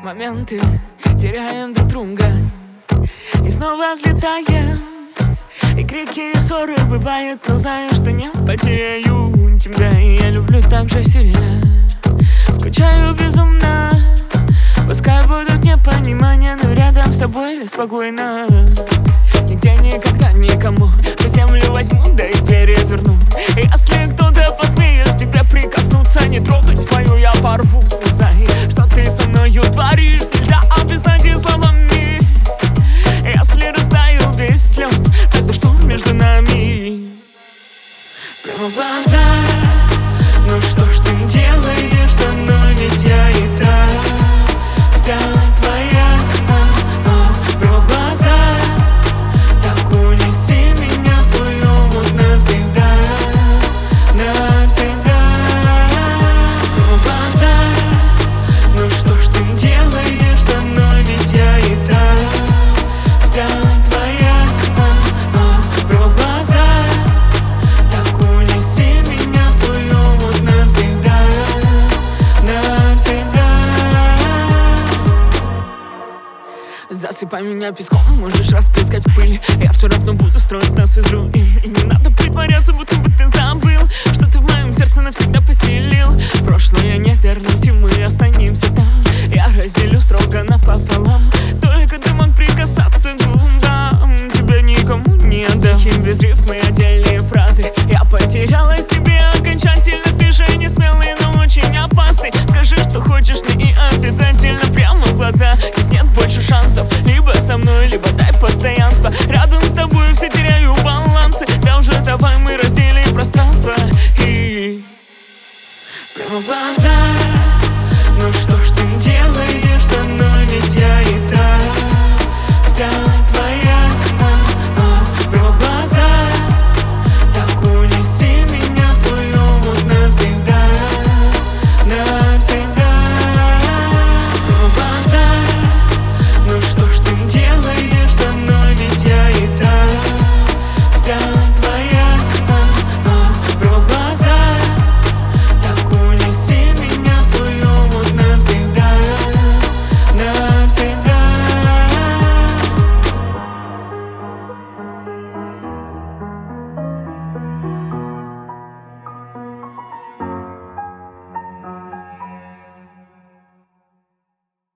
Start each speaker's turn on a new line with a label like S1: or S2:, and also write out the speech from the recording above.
S1: моменты теряем друг друга и снова взлетаем. И крики, и ссоры бывают, но знаю, что не потеряю тебя. И я люблю так же сильно, скучаю безумно. Пускай будут непонимания, но рядом с тобой спокойно. Нигде, никогда, никому всю землю возьму, да и переверну. И если кто-то посмеет тебе прикоснуться, не трогать твою я порву. Знай, что ты со мною творишь, нельзя описать и словами. Если растаял весь лед, тогда что между нами? Прямо в глаза, ну что ж ты делаешь со мной, ведь я и так вся твоя. Прямо в глаза, так унеси меня в свою вот навсегда, навсегда. Прямо в глаза, ну что ж ты делаешь со мной, ведь я и так вся твоя. Прямо в глаза, так унеси меня в свою вот навсегда, навсегда. Засыпай меня песком, можешь расплескать в пыль. Я все равно буду строить нас из руин. И не надо притворяться, будто бы ты забыл, что ты в моем сердце навсегда поселил. Прошлое не вернуть, и мы останемся там. Я разделю строго напополам. Только ты мог прикасаться к губам, тебя никому не отдам. Стихи без рифмы, отдельные фразы. Я потерялась в тебе окончательно. Ты же не смелый, но очень опасный. Скажи, что хочешь мне, и обязательно прямо в глаза. Здесь нет больше шансов, либо со мной, либо дай постоянство. Рядом с тобой все теряю